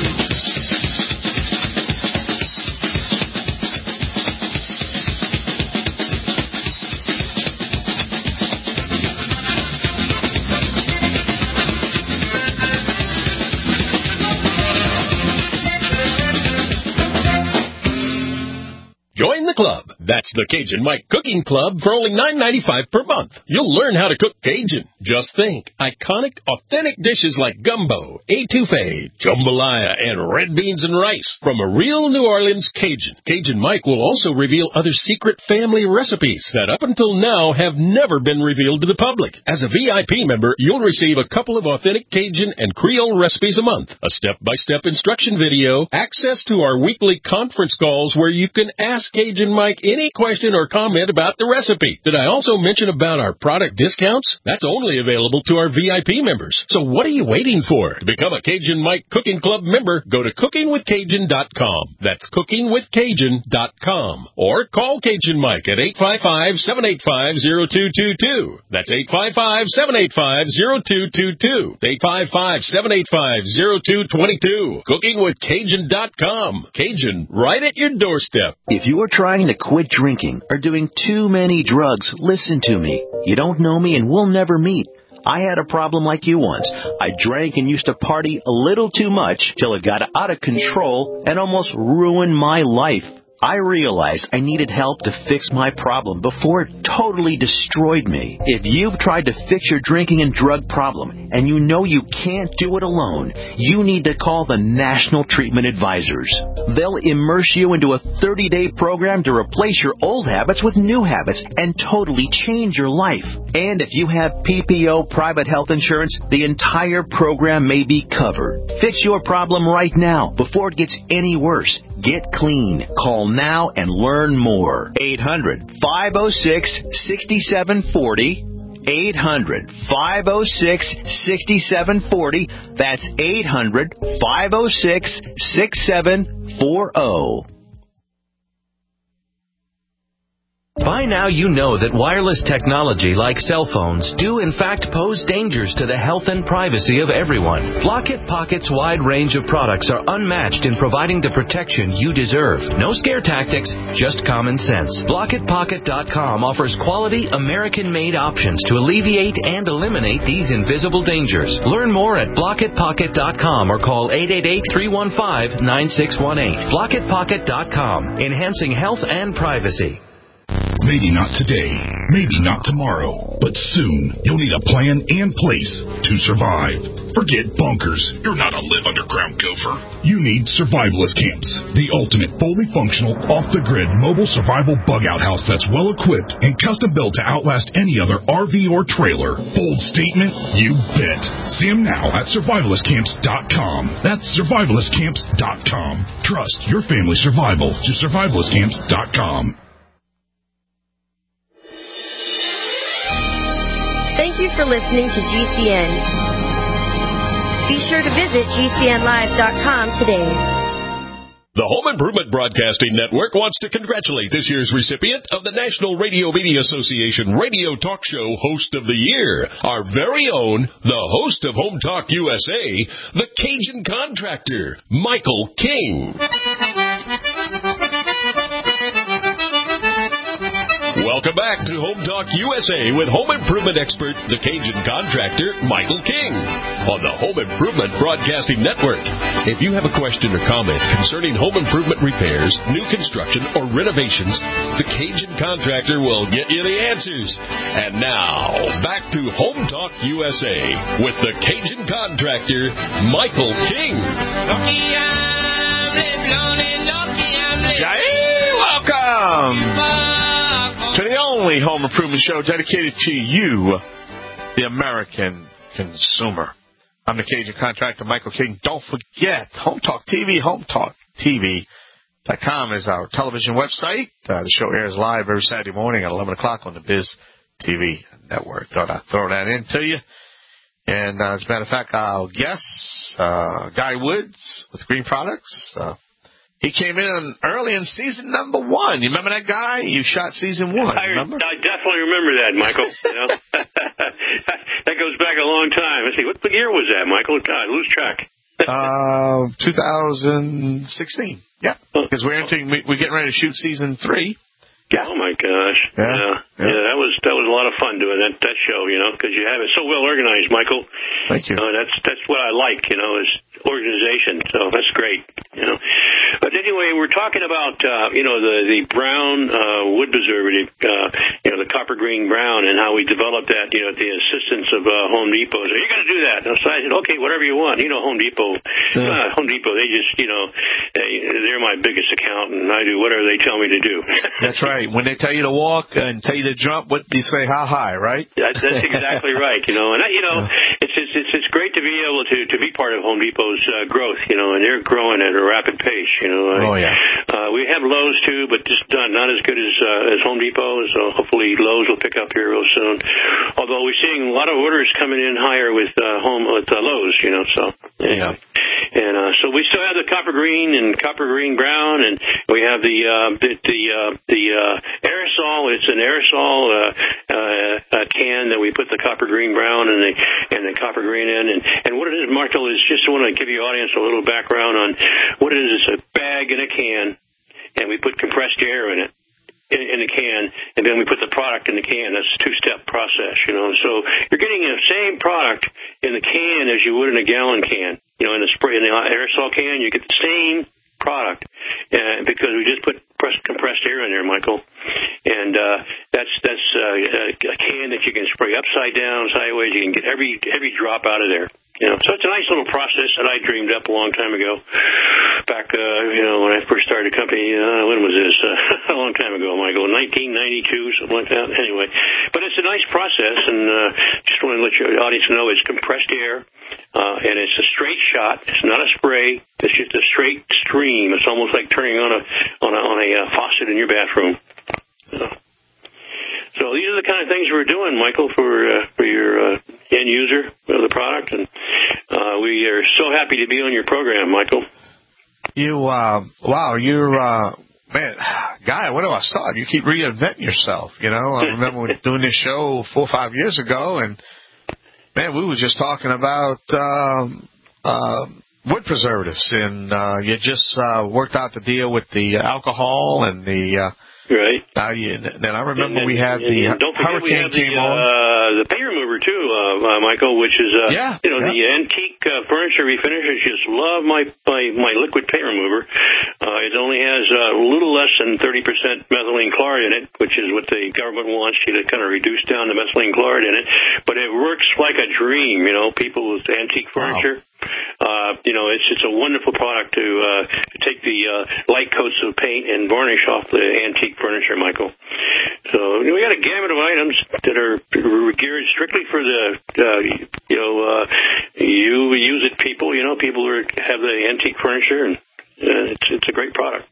Club. That's the Cajun Mike Cooking Club for only nine ninety-five per month. You'll learn how to cook Cajun. Just think, iconic, authentic dishes like gumbo, etouffee, jambalaya, and red beans and rice from a real New Orleans Cajun. Cajun Mike will also reveal other secret family recipes that up until now have never been revealed to the public. As a V I P member, you'll receive a couple of authentic Cajun and Creole recipes a month, a step-by-step instruction video, access to our weekly conference calls where you can ask Cajun Mike any question or comment about the recipe. Did I also mention about our product discounts? That's only available to our V I P members. So what are you waiting for? To become a Cajun Mike Cooking Club member, go to cooking with cajun dot com. That's cooking with cajun dot com. Or call Cajun Mike at eight five five, seven eight five, zero two two two. That's eight five five, seven eight five, zero two two two. eight five five, seven eight five, zero two two two. cooking with cajun dot com. Cajun, right at your doorstep. If you are trying to quit drinking or doing too many drugs, listen to me. You don't know me and we'll never meet. I had a problem like you once. I drank and used to party a little too much till it got out of control and almost ruined my life. I realized I needed help to fix my problem before it totally destroyed me. If you've tried to fix your drinking and drug problem and you know you can't do it alone, you need to call the National Treatment Advisors. They'll immerse you into a thirty-day program to replace your old habits with new habits and totally change your life. And if you have P P O private health insurance, the entire program may be covered. Fix your problem right now before it gets any worse. Get clean. Call now and learn more. eight hundred, five oh six, six seven four oh. eight hundred, five oh six, six seven four oh. That's eight hundred, five oh six, six seven four oh. By now you know that wireless technology like cell phones do in fact pose dangers to the health and privacy of everyone. Blockit Pocket's wide range of products are unmatched in providing the protection you deserve. No scare tactics, just common sense. Blockit Pocket dot com offers quality American-made options to alleviate and eliminate these invisible dangers. Learn more at Blockit Pocket dot com or call eight eight eight, three one five, nine six one eight. Blockit Pocket dot com, enhancing health and privacy. Maybe not today, maybe not tomorrow, but soon you'll need a plan and place to survive. Forget bunkers. You're not a live underground gopher. You need survivalist camps, the ultimate fully functional, off-the-grid mobile survival bug-out house that's well-equipped and custom-built to outlast any other R V or trailer. Bold statement? You bet. See them now at survivalist camps dot com. That's survivalist camps dot com. Trust your family's survival to survivalist camps dot com. Thank you for listening to G C N. Be sure to visit G C N live dot com today. The Home Improvement Broadcasting Network wants to congratulate this year's recipient of the National Radio Media Association Radio Talk Show Host of the Year, our very own, the host of Home Talk U S A, the Cajun Contractor, Michael King. Welcome back to Home Talk U S A with home improvement expert, the Cajun Contractor, Michael King, on the Home Improvement Broadcasting Network. If you have a question or comment concerning home improvement repairs, new construction, or renovations, the Cajun Contractor will get you the answers. And now, back to Home Talk U S A with the Cajun Contractor, Michael King. Hey, welcome to the only home improvement show dedicated to you, the American consumer. I'm the Cajun Contractor, Michael King. Don't forget, Home Talk T V, home talk T V dot com is our television website. Uh, the show airs live every Saturday morning at eleven o'clock on the Biz T V network. Thought I'd throw that in to you. And uh, as a matter of fact, our guest, uh, Guy Woods with Green Products, uh, he came in early in season number one. You remember that guy? You shot season one, I, remember? I definitely remember that, Michael. You know? That goes back a long time. Let's see, what year was that, Michael? God, I lose track. uh, two thousand sixteen. Yeah, because we're entering, we're getting ready to shoot season three. Yeah. Oh, my gosh. Yeah. Yeah. yeah, that was that was a lot of fun doing that that show, you know, because you have it so well organized, Michael. Thank you. Uh, that's that's what I like, you know, is organization. So that's great, you know. But anyway, we're talking about uh, you know the the brown uh, wood preservative, uh, you know, the copper green brown, and how we developed that, you know, at the assistance of uh, Home Depot. So you're going to do that? So I said, okay, whatever you want. You know, Home Depot, yeah. uh, Home Depot, they just, you know, they, they're my biggest account, and I do whatever they tell me to do. That's right. When they tell you to walk and tell you to jump, what do you say? How high, right? That, that's exactly right. You know, and that, you know, yeah. it's, it's it's it's great to be able to to be part of Home Depot's uh, growth. You know, and they're growing at a rapid pace. You know. Oh I, yeah. Uh, we have Lowe's too, but just uh, not as good as uh, as Home Depot. So hopefully Lowe's will pick up here real soon. Although we're seeing a lot of orders coming in higher with uh, home with uh, Lowe's. You know, so Yeah. anyway. And uh, so we still have the copper green and copper green brown, and we have the uh, the the, uh, the uh, aerosol. It's an aerosol uh, uh, can that we put the copper green brown and the and the copper green in. And, and what it is, Marshall, is just want to give your audience a little background on what it is. It's a bag in a can, and we put compressed air in it. In, in the can, and then we put the product in the can. That's a two-step process, you know. So you're getting the same product in the can as you would in a gallon can. You know, in the spray, in the aerosol can, you get the same product uh, because we just put press, compressed air in there, Michael. And uh, that's that's uh, a can that you can spray upside down, sideways. You can get every every drop out of there. You know, so it's a nice little process that I dreamed up a long time ago. Back, uh, you know, when I first started the company, uh, when was this? Uh, a long time ago, Michael, nineteen ninety-two, something like that. Anyway, but it's a nice process, and uh, just want to let your audience know it's compressed air, uh, and it's a straight shot. It's not a spray. It's just a straight stream. It's almost like turning on a on a, on a uh, faucet in your bathroom. Uh, So these are the kind of things we're doing, Michael, for uh, for your uh, end user of the product, and uh, we are so happy to be on your program, Michael. You, uh, wow, you're, uh, man, Guy, where do I start? You keep reinventing yourself, you know. I remember doing this show four or five years ago, and, man, we were just talking about um, uh, wood preservatives, and uh, you just uh, worked out the deal with the alcohol and the... Uh, Right. Uh, yeah, then I remember and, we had and, the and don't forget we hurricane have the, came on. Uh, the paint remover too, uh, uh, Michael, which is uh, yeah, you know yeah. the antique uh, furniture refinishers just love my my, my liquid paint remover. Uh, it only has uh, a little less than thirty percent methylene chloride in it, which is what the government wants you to kind of reduce down the methylene chloride in it. But it works like a dream, you know. People with antique furniture. Wow. Uh, you know, it's it's a wonderful product to, uh, to take the uh, light coats of paint and varnish off the antique furniture, Michael. So you know, we got a gamut of items that are geared strictly for the uh, you know uh, you use it people. You know, people who have the antique furniture, and uh, it's it's a great product.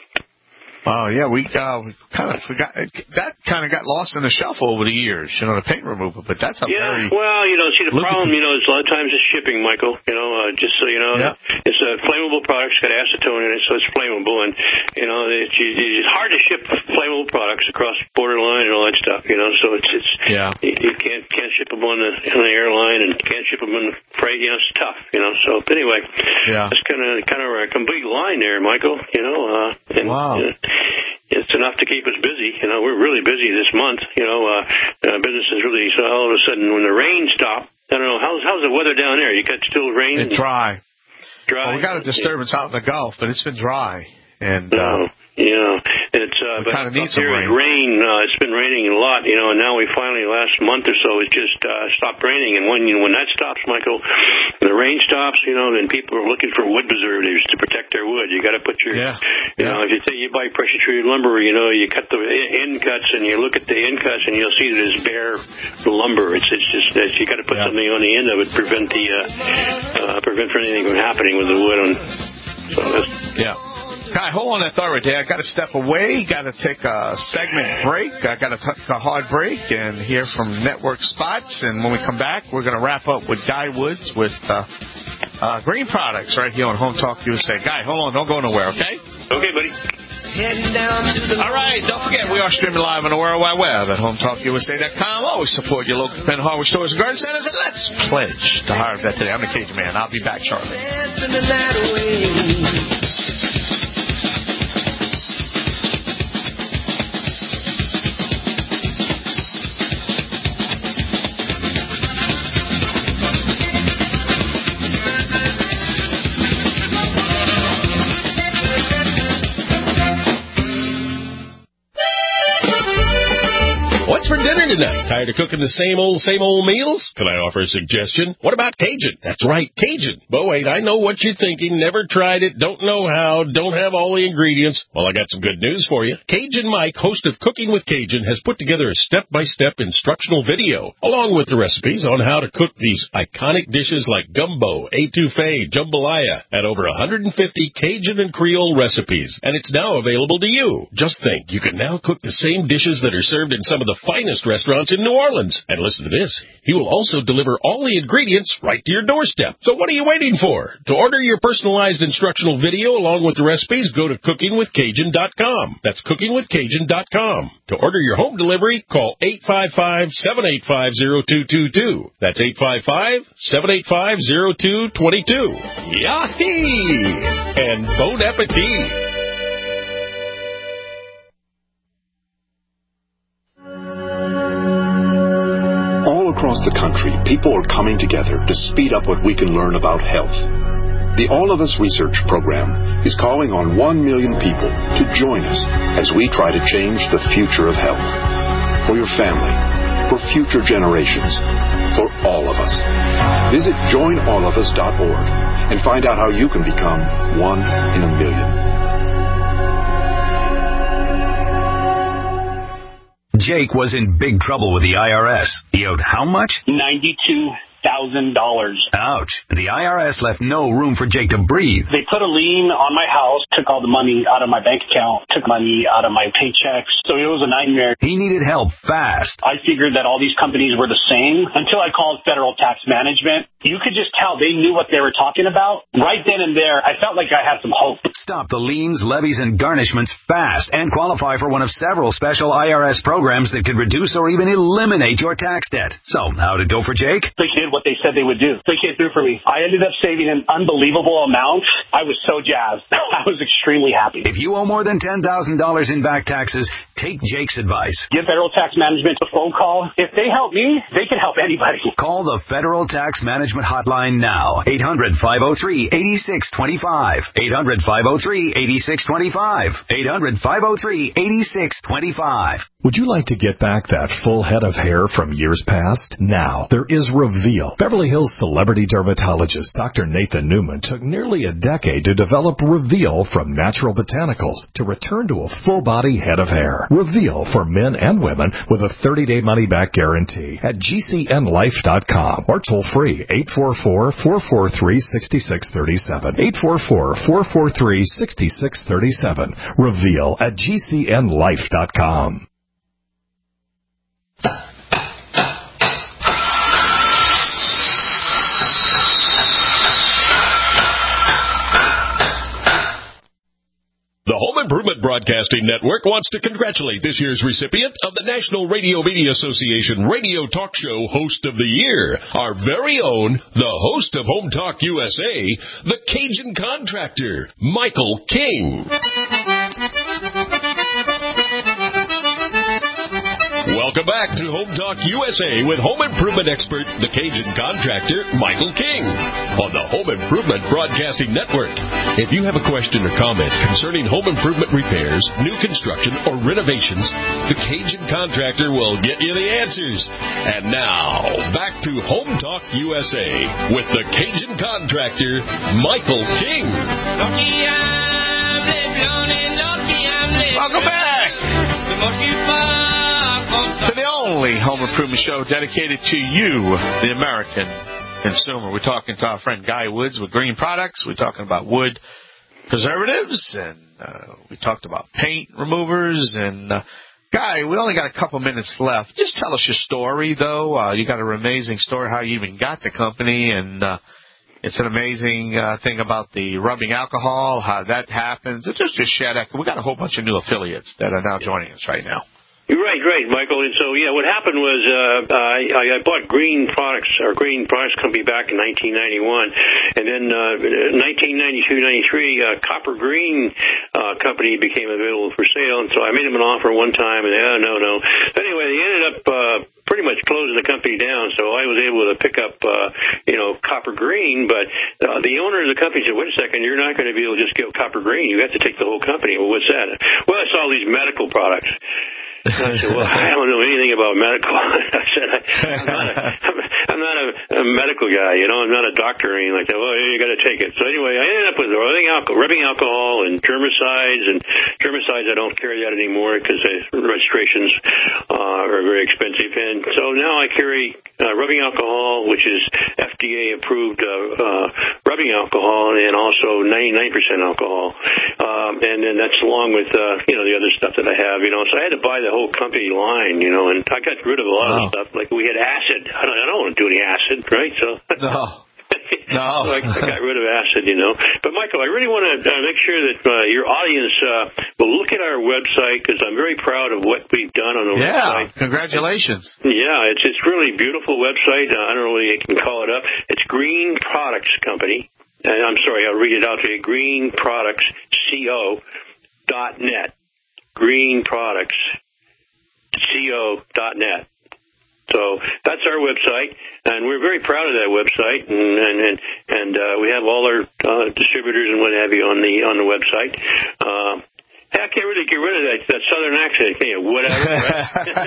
Oh, yeah, we, uh, we kind of forgot. That kind of got lost in the shuffle over the years, you know, the paint remover. But that's a yeah, very... well, you know, see, the problem, you know, is a lot of times it's shipping, Michael. You know, uh, just so you know, yeah. It's a flammable product. It's got acetone in it, so it's flammable. And, you know, it's, it's hard to ship flammable products across the borderline and all that stuff, you know. So it's, it's yeah. you, you can't can't ship them on the, on the airline and can't ship them in the freight. You know, it's tough, you know. So, but anyway, yeah. it's kind of kind of a complete line there, Michael, you know. Uh, and, wow. Uh, it's enough to keep us busy. You know, we're really busy this month. You know, uh, uh, business is really, so all of a sudden when the rain stopped, I don't know, how's, how's the weather down there? You got still rain? It's dry. Dry. Well, we got a disturbance yeah. out in the Gulf, but it's been dry. And, uh, uh, yeah, it's, uh, we kind of need some rain. rain uh, it's been raining a lot, you know, and now we finally, last month or so, it just, uh, stopped raining. And when, you know, when that stops, Michael, the rain stops, you know, then people are looking for wood preservatives to protect their wood. You got to put your, yeah. you yeah. know, if you say you buy pressure treated lumber, you know, you cut the end cuts and you look at the end cuts and you'll see that it's bare lumber. It's, it's just that you got to put yeah. something on the end of it to prevent the, uh, uh, prevent anything from happening with the wood. On, so that's, yeah. Guy, hold on that thought right there. I got to step away. Got to take a segment break. I got to take a hard break and hear from Network Spots. And when we come back, we're going to wrap up with Guy Woods with uh, uh, Green Products right here on Home Talk U S A. Guy, hold on. Don't go nowhere, okay? Okay, buddy. All right. Don't forget, we are streaming live on the World Wide Web at home talk U S A dot com. Always support your local independent hardware stores and garden centers. And let's pledge to hire that today. I'm the Cajun Man. I'll be back shortly. Tired of cooking the same old, same old meals? Can I offer a suggestion? What about Cajun? That's right, Cajun. But wait, I know what you're thinking. Never tried it, don't know how, don't have all the ingredients. Well, I got some good news for you. Cajun Mike, host of Cooking with Cajun, has put together a step-by-step instructional video, along with the recipes on how to cook these iconic dishes like gumbo, etouffee, jambalaya, and over one hundred fifty Cajun and Creole recipes. And it's now available to you. Just think, you can now cook the same dishes that are served in some of the finest restaurants in New Orleans. And listen to this. He will also deliver all the ingredients right to your doorstep. So what are you waiting for? To order your personalized instructional video along with the recipes, go to cooking with cajun dot com. That's cooking with cajun dot com. To order your home delivery, call eight five five, seven eight five, zero two two two. That's eight five five, seven eight five, zero two two two. Yahee! And bon appetit! All across the country, people are coming together to speed up what we can learn about health. The All of Us Research Program is calling on one million people to join us as we try to change the future of health. For your family, for future generations, for all of us. Visit join all of us dot org and find out how you can become one in a million. Jake was in big trouble with the I R S. He owed how much? ninety-two thousand dollars. Ouch. The I R S left no room for Jake to breathe. They put a lien on my house, took all the money out of my bank account, took money out of my paychecks. So it was a nightmare. He needed help fast. I figured that all these companies were the same until I called Federal Tax Management. You could just tell they knew what they were talking about. Right then and there, I felt like I had some hope. Stop the liens, levies, and garnishments fast and qualify for one of several special I R S programs that could reduce or even eliminate your tax debt. So, how'd it go for Jake? They did what they said they would do. They came through for me. I ended up saving an unbelievable amount. I was so jazzed. I was extremely happy. If you owe more than ten thousand dollars in back taxes, take Jake's advice. Give Federal Tax Management a phone call. If they help me, they can help anybody. Call the Federal Tax Management Hotline now. eight hundred, five oh three, eight six two five. eight hundred, five oh three, eight six two five. eight hundred, five oh three, eight six two five. Would you like to get back that full head of hair from years past? Now, there is Reveal. Beverly Hills celebrity dermatologist Doctor Nathan Newman took nearly a decade to develop Reveal from natural botanicals to return to a full-body head of hair. Reveal for men and women with a thirty-day money-back guarantee at G C N life dot com or toll-free eight four four, four four three, six six three seven. eight four four, four four three, six six three seven. Reveal at G C N life dot com. The Home Improvement Broadcasting Network wants to congratulate this year's recipient of the National Radio Media Association Radio Talk Show Host of the Year, our very own, the host of Home Talk U S A, the Cajun Contractor, Michael King. Welcome back to Home Talk U S A with home improvement expert, the Cajun Contractor, Michael King, on the Home Improvement Broadcasting Network. If you have a question or comment concerning home improvement repairs, new construction, or renovations, the Cajun Contractor will get you the answers. And now, back to Home Talk U S A with the Cajun Contractor, Michael King. Welcome back to the only home improvement show dedicated to you, the American consumer. We're talking to our friend Guy Woods with Green Products. We're talking about wood preservatives, and uh, we talked about paint removers. And uh, Guy, we only got a couple minutes left. Just tell us your story, though. Uh, you got an amazing story how you even got the company, and uh, it's an amazing uh, thing about the rubbing alcohol, how that happens. Just just share that. We got a whole bunch of new affiliates that are now joining us right now. Right, right, Michael. And so, yeah, what happened was uh, I, I bought Green Products, or Green Products Company back in nineteen ninety-one. And then uh, nineteen ninety-two ninety-three, uh, Copper Green uh, Company became available for sale. And so I made them an offer one time, and they, oh, no, no. Anyway, they ended up uh, pretty much closing the company down. So I was able to pick up, uh, you know, Copper Green. But uh, the owner of the company said, wait a second, you're not going to be able to just get Copper Green. You have to take the whole company. Well, what's that? Well, it's all these medical products. And I said, well, I don't know anything about medical. I said, I, I'm not, a, I'm, I'm not a, a medical guy, you know, I'm not a doctor or anything like that. Well, you got to take it. So anyway, I ended up with rubbing alcohol, rubbing alcohol and germicides. And germicides, I don't carry that anymore because the registrations uh, are very expensive. And so now I carry uh, rubbing alcohol, which is F D A approved uh, uh, rubbing alcohol, and also ninety-nine percent alcohol. Um, and then that's along with, uh, you know, the other stuff that I have, you know. So I had to buy the whole company line, you know, and I got rid of a lot wow. of stuff. Like we had acid. I don't, I don't want to do any acid, right? So no. No. So I, I got rid of acid, you know. But, Michael, I really want to uh, make sure that uh, your audience uh, will look at our website because I'm very proud of what we've done on the yeah. website. Yeah, congratulations. Yeah, it's it's really beautiful website. Uh, I don't know if you can call it up. It's Green Products Company. And I'm sorry, I'll read it out to you. Green Products Co. dot net. Green Products Co. dot net. So that's our website, and we're very proud of that website, and and and, and uh, we have all our uh, distributors and what have you on the on the website. Uh, I can't really get rid of that, that southern accent, can you? Whatever. Right?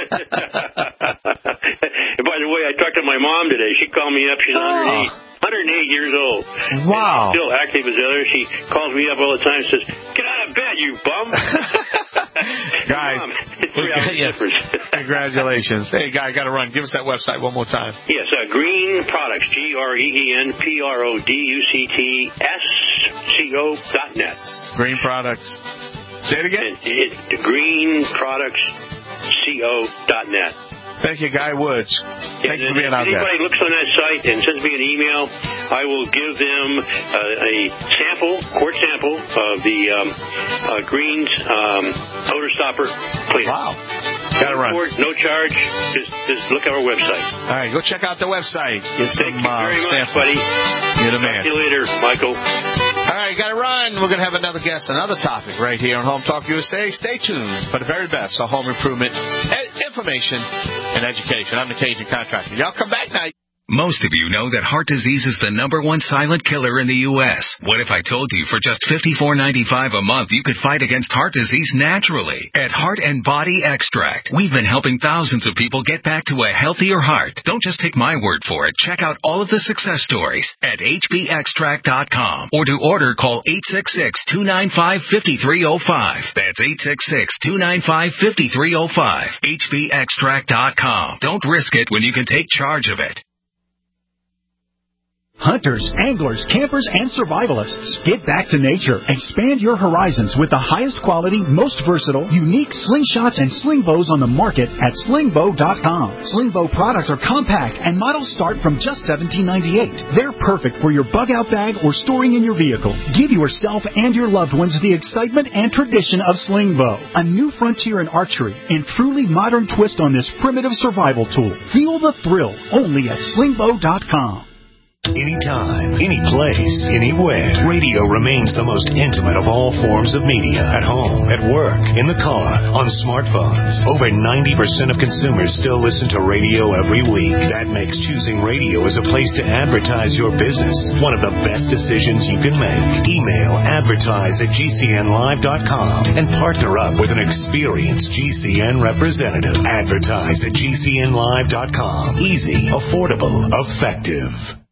And by the way, I talked to my mom today. She called me up. She's oh. one hundred eight, one hundred eight years old. Wow. And she's still active as ever. She calls me up all the time and says, "Get out of bed, you bum." Guys, Mom, it's three hours difference. Congratulations. Hey, Guy, got to run. Give us that website one more time. Yes, uh, Green Products, G R E E N P R O D U C T S C O dot net. Green Products. Say it again. It, it, Green Products Co. dot net. Thank you, Guy Woods. Thank you for being out there. If anybody looks on that site and sends me an email, I will give them uh, a sample, quart sample of the um, uh, Greens um, odor stopper cleaner. Wow. Got to run. No charge. Just, just look at our website. All right, go check out the website. Get Thank some you very uh, much, sample. buddy. You're the man. Talk to you later, Michael. All right, got to run. We're going to have another guest, another topic right here on Home Talk U S A. Stay tuned for the very best on home improvement, ed- information, and education. I'm the Cajun Contractor. Y'all come back now. Most of you know that heart disease is the number one silent killer in the U S What if I told you for just fifty-four ninety-five a month you could fight against heart disease naturally? At Heart and Body Extract, we've been helping thousands of people get back to a healthier heart. Don't just take my word for it. Check out all of the success stories at H B extract dot com. Or to order, call eight six six, two nine five, five three zero five. That's eight six six, two nine five, five three zero five. H B extract dot com. Don't risk it when you can take charge of it. Hunters, anglers, campers, and survivalists, get back to nature. Expand your horizons with the highest quality, most versatile, unique slingshots and sling bows on the market at sling bow dot com. Sling bow products are compact and models start from just seventeen ninety-eight. They're perfect for your bug out bag or storing in your vehicle. Give yourself and your loved ones the excitement and tradition of sling bow, a new frontier in archery and truly modern twist on this primitive survival tool. Feel the thrill only at sling bow dot com. Anytime, any place, anywhere, radio remains the most intimate of all forms of media. At home, at work, in the car, on smartphones. Over ninety percent of consumers still listen to radio every week. That makes choosing radio as a place to advertise your business one of the best decisions you can make. Email advertise at G C N live dot com and partner up with an experienced G C N representative. Advertise at G C N live dot com. Easy, affordable, effective.